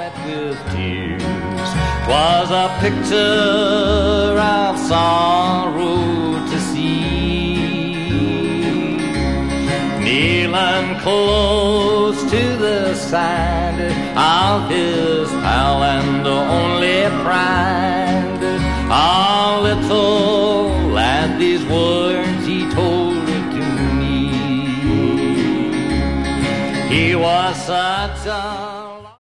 wet with tears. 'Twas a picture of sorrow to see, kneeling close to the side of his pal and only friend. A little lad, these words he told to me. He was such a